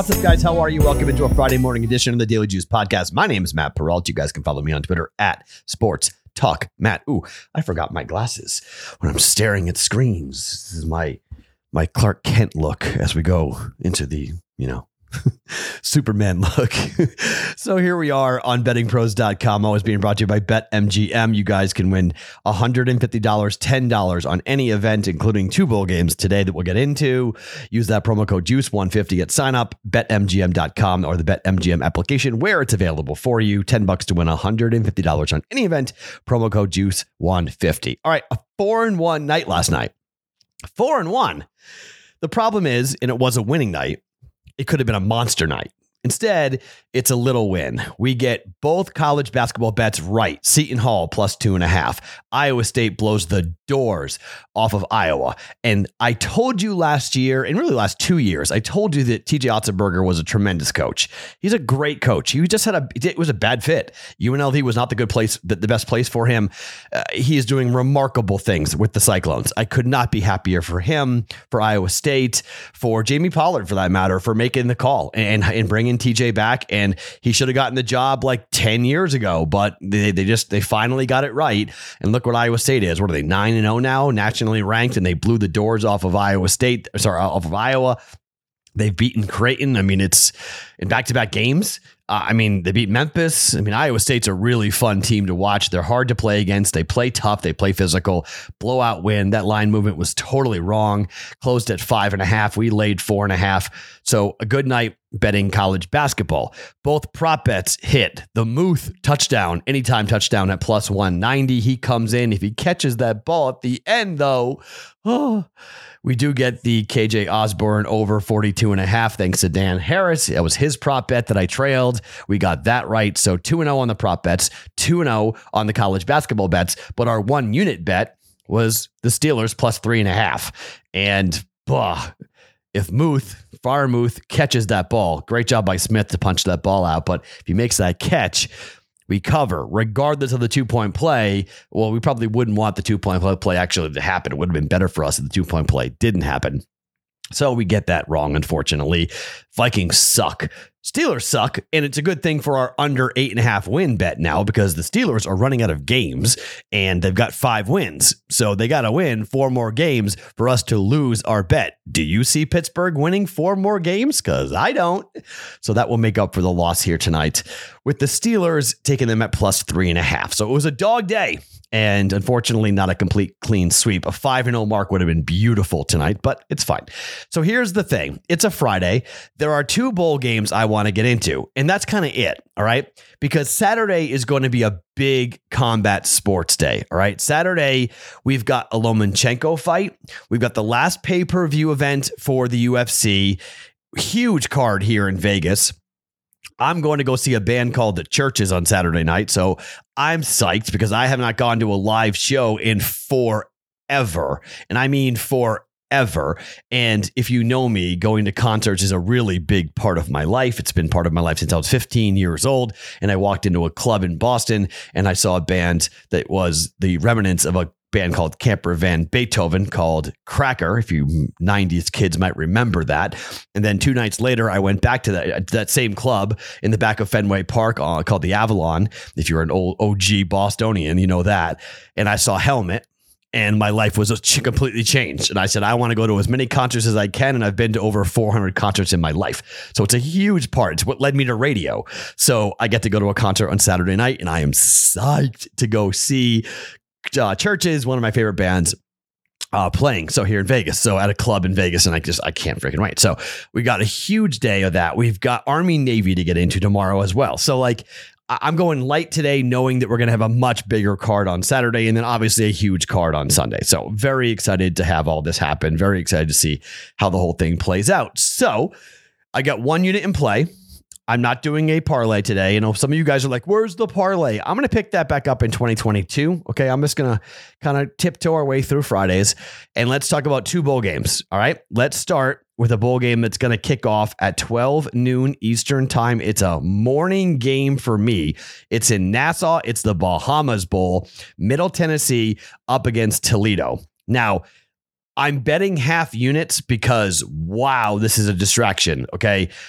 What's up, guys? How are you? Welcome into a Friday morning edition of the Daily Juice Podcast. My name is Matt Peralt. You guys can follow me on Twitter at Sports Talk Matt. Ooh, I forgot my glasses when I'm staring at screens. This is my Clark Kent look as we go into the, Superman look. So here we are on bettingpros.com, always being brought to you by BetMGM. You guys can win $150, $10 on any event, including 2 bowl games today that we'll get into. Use that promo code JUICE150 at sign up, betmgm.com or the BetMGM application where it's available for you. $10 to win $150 on any event. Promo code JUICE150. All right, a 4-1 night last night. 4-1. The problem is, and it was a winning night, it could have been a monster night. Instead, it's a little win. We get both college basketball bets right. Seton Hall plus 2.5. Iowa State blows the doors off of Iowa. And I told you last year, and really last 2 years, I told you that TJ Otzelberger was a tremendous coach. He's a great coach. He just it was a bad fit. UNLV was not the best place for him. He is doing remarkable things with the Cyclones. I could not be happier for him, for Iowa State, for Jamie Pollard, for that matter, for making the call and bringing TJ back. And he should have gotten the job like 10 years ago, but they finally got it right. And look what Iowa State is. What are they, 9-0 now, nationally ranked, and they blew the doors off of Iowa. They've beaten Creighton. I mean, it's in back-to-back games. They beat Memphis. Iowa State's a really fun team to watch. They're hard to play against. They play tough. They play physical. Blowout win. That line movement was totally wrong. Closed at 5.5. We laid 4.5. So a good night betting college basketball. Both prop bets hit. The Muth touchdown, anytime touchdown at plus 190. He comes in. If he catches that ball at the end, though, we do get the KJ Osborne over 42.5 thanks to Dan Harris. That was his prop bet that I trailed. We got that right. So 2-0 on the prop bets, 2-0 on the college basketball bets. But our 1 unit bet was the Steelers plus 3.5. And if Freiermuth catches that ball, great job by Smith to punch that ball out. But if he makes that catch, we cover regardless of the 2-point play. Well, we probably wouldn't want the 2-point play actually to happen. It would have been better for us if the 2-point play didn't happen. So we get that wrong, unfortunately. Vikings suck. Steelers suck, and it's a good thing for our under 8.5 win bet now because the Steelers are running out of games, and they've got 5 wins. So they got to win 4 more games for us to lose our bet. Do you see Pittsburgh winning 4 more games? Because I don't. So that will make up for the loss here tonight with the Steelers taking them at plus 3.5. So it was a dog day. And unfortunately, not a complete clean sweep. A 5-0 mark would have been beautiful tonight, but it's fine. So here's the thing. It's a Friday. There are 2 bowl games I want to get into, and that's kind of it. All right. Because Saturday is going to be a big combat sports day. All right. Saturday, we've got a Lomachenko fight. We've got the last pay-per-view event for the UFC. Huge card here in Vegas. I'm going to go see a band called The Churches on Saturday night. So I'm psyched because I have not gone to a live show in forever. And I mean forever. And if you know me, going to concerts is a really big part of my life. It's been part of my life since I was 15 years old. And I walked into a club in Boston and I saw a band that was the remnants of a band called Camper Van Beethoven called Cracker. If you 90s kids might remember that. And then 2 nights later, I went back to that same club in the back of Fenway Park called the Avalon. If you're an old OG Bostonian, you know that. And I saw Helmet. And my life was completely changed. And I said, I want to go to as many concerts as I can. And I've been to over 400 concerts in my life. So it's a huge part. It's what led me to radio. So I get to go to a concert on Saturday night. And I am psyched to go see Churches, one of my favorite bands, playing. So here in Vegas. So at a club in Vegas. And I can't freaking wait. So we got a huge day of that. We've got Army Navy to get into tomorrow as well. So I'm going light today, knowing that we're going to have a much bigger card on Saturday and then obviously a huge card on Sunday. So very excited to have all this happen. Very excited to see how the whole thing plays out. So I got 1 unit in play. I'm not doing a parlay today. Some of you guys are like, where's the parlay? I'm going to pick that back up in 2022. Okay. I'm just going to kind of tiptoe our way through Fridays and let's talk about 2 bowl games. All right. Let's start with a bowl game that's going to kick off at 12 noon Eastern time. It's a morning game for me. It's in Nassau. It's the Bahamas Bowl, Middle Tennessee up against Toledo. Now, I'm betting half units because, wow, this is a distraction. Okay.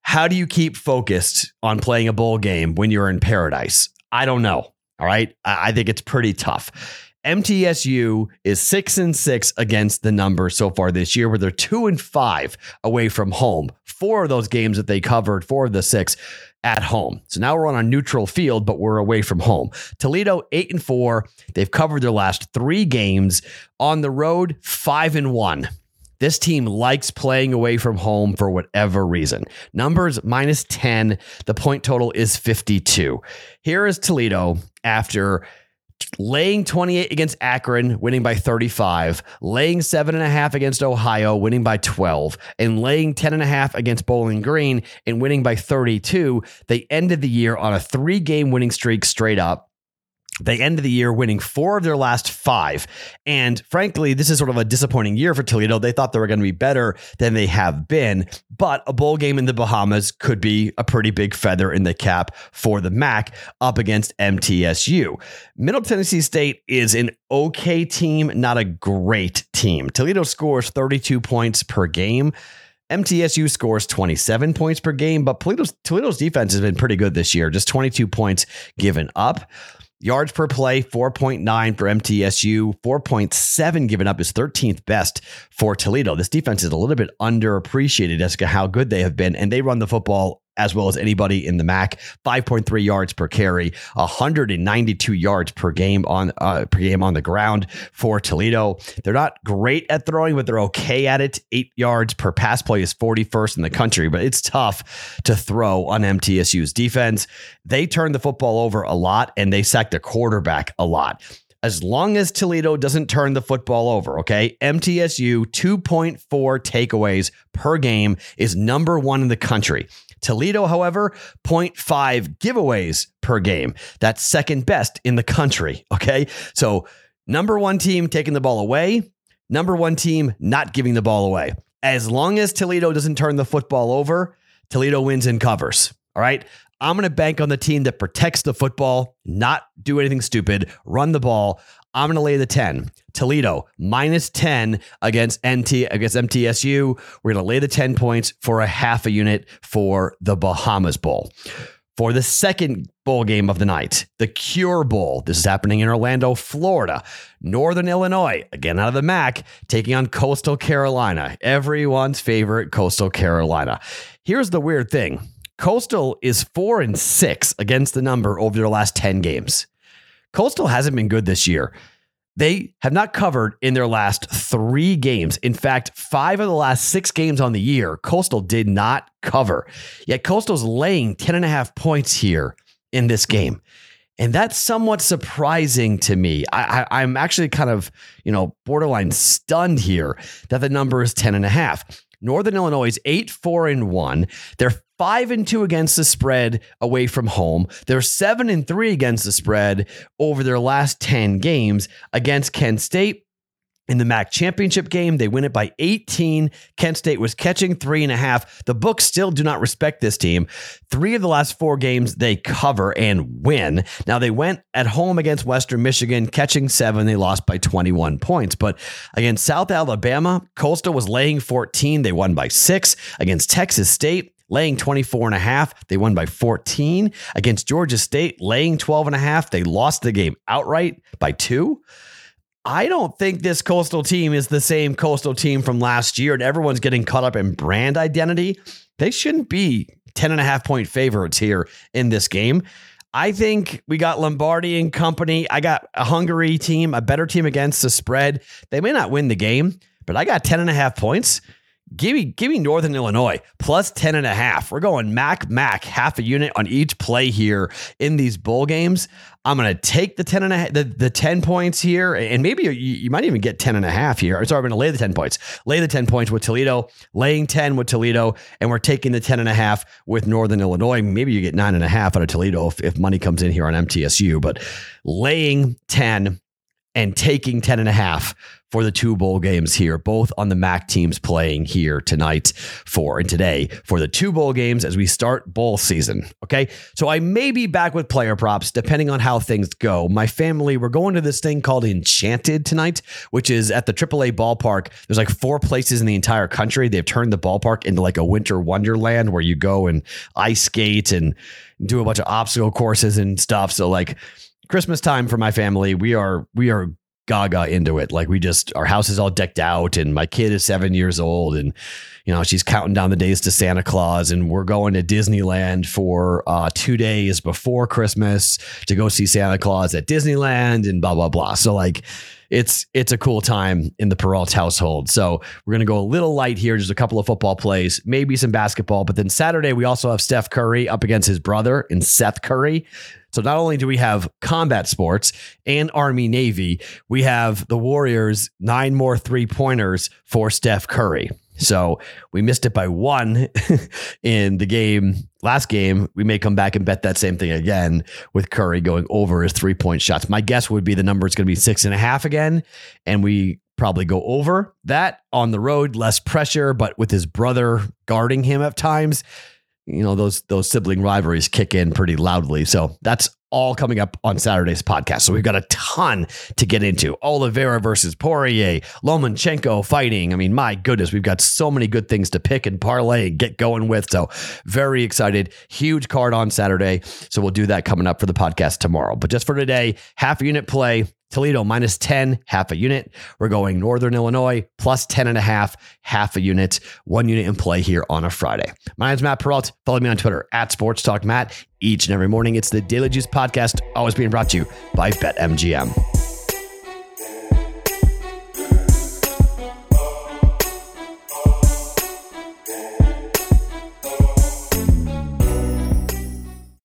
How do you keep focused on playing a bowl game when you're in paradise? I don't know. All right. I think it's pretty tough. MTSU is 6-6 against the number so far this year, where they're 2-5 away from home. 4 of those games that they covered, 4 of the 6 at home. So now we're on a neutral field, but we're away from home. Toledo 8-4. They've covered their last 3 games. On the road, 5-1. This team likes playing away from home for whatever reason. Numbers -10. The point total is 52. Here is Toledo after laying 28 against Akron, winning by 35, laying 7.5 against Ohio, winning by 12, and laying 10.5 against Bowling Green and winning by 32. They ended the year on a 3-game winning streak straight up. They ended the year winning 4 of their last 5. And frankly, this is sort of a disappointing year for Toledo. They thought they were going to be better than they have been, but a bowl game in the Bahamas could be a pretty big feather in the cap for the MAC up against MTSU. Middle Tennessee State is an okay team, not a great team. Toledo scores 32 points per game. MTSU scores 27 points per game, but Toledo's defense has been pretty good this year, just 22 points given up. Yards per play, 4.9 for MTSU, 4.7 given up is 13th best for Toledo. This defense is a little bit underappreciated as to how good they have been, and they run the football as well as anybody in the MAC. 5.3 yards per carry, 192 yards per game on the ground for Toledo. They're not great at throwing, but they're okay at it. 8 yards per pass play is 41st in the country, but it's tough to throw on MTSU's defense. They turn the football over a lot, and they sack the quarterback a lot. As long as Toledo doesn't turn the football over, okay? MTSU 2.4 takeaways per game is number 1 in the country. Toledo, however, 0.5 giveaways per game. That's second best in the country, okay? So number 1 team taking the ball away, number 1 team not giving the ball away. As long as Toledo doesn't turn the football over, Toledo wins and covers, all right? I'm going to bank on the team that protects the football, not do anything stupid, run the ball. I'm going to lay the 10. Toledo -10 against MTSU. We're going to lay the 10 points for a half a unit for the Bahamas Bowl. For the second bowl game of the night, the Cure Bowl. This is happening in Orlando, Florida. Northern Illinois, again out of the MAC, taking on Coastal Carolina. Everyone's favorite Coastal Carolina. Here's the weird thing. Coastal is 4-6 against the number over their last 10 games. Coastal hasn't been good this year. They have not covered in their last 3 games. In fact, 5 of the last 6 games on the year, Coastal did not cover. Yet Coastal's laying 10.5 points here in this game. And that's somewhat surprising to me. I'm actually kind of, borderline stunned here that the number is 10.5. Northern Illinois is 8-4-1. They're 5-2 against the spread away from home. They're 7-3 against the spread over their last 10 games against Kent State. In the MAC championship game, they win it by 18. Kent State was catching 3.5. The books still do not respect this team. 3 of the last 4 games they cover and win. Now they went at home against Western Michigan, catching 7. They lost by 21 points. But against South Alabama, Coastal was laying 14. They won by 6. Against Texas State, laying 24.5. They won by 14. Against Georgia State, laying 12.5. They lost the game outright by 2. I don't think this Coastal team is the same Coastal team from last year, and everyone's getting caught up in brand identity. They shouldn't be 10.5 point favorites here in this game. I think we got Lombardi and company. I got a hungry team, a better team against the spread. They may not win the game, but I got 10.5 points. Give me Northern Illinois plus 10.5. We're going MAC, half a unit on each play here in these bowl games. I'm going to take the 10.5, the 10 points here, and maybe you might even get 10.5 here. Sorry, I'm going to lay the 10 points. Lay the 10 points with Toledo, laying 10 with Toledo, and we're taking the 10.5 with Northern Illinois. Maybe you get 9.5 out of Toledo if money comes in here on MTSU, but laying 10 and taking 10.5 for the 2 bowl games here, both on the MAC teams playing here tonight and today for the 2 bowl games as we start bowl season. Okay. So I may be back with player props depending on how things go. My family, we're going to this thing called Enchanted tonight, which is at the AAA ballpark. There's like 4 places in the entire country. They've turned the ballpark into like a winter wonderland where you go and ice skate and do a bunch of obstacle courses and stuff. So like Christmas time for my family, we are gaga into it. Like our house is all decked out and my kid is 7 years old and, she's counting down the days to Santa Claus, and we're going to Disneyland for 2 days before Christmas to go see Santa Claus at Disneyland and blah, blah, blah. So like, it's a cool time in the Peralt household. So we're going to go a little light here. Just a couple of football plays, maybe some basketball, but then Saturday, we also have Steph Curry up against his brother in Seth Curry. So not only do we have combat sports and Army Navy, we have the Warriors 9 more 3-pointers for Steph Curry. So we missed it by 1 in the last game. We may come back and bet that same thing again with Curry going over his 3-point shots. My guess would be the number is going to be 6.5 again. And we probably go over that on the road, less pressure, but with his brother guarding him at times, those sibling rivalries kick in pretty loudly. So that's all coming up on Saturday's podcast. So we've got a ton to get into. Oliveira versus Poirier, Lomachenko fighting. I mean, my goodness, we've got so many good things to pick and parlay and get going with. So very excited. Huge card on Saturday. So we'll do that coming up for the podcast tomorrow. But just for today, half a unit play. Toledo -10, half a unit. We're going Northern Illinois plus 10.5, half a unit, 1 unit in play here on a Friday. My name's Matt Peralt. Follow me on Twitter @SportsTalkMatt. Each and every morning, it's the Daily Juice Podcast, always being brought to you by BetMGM.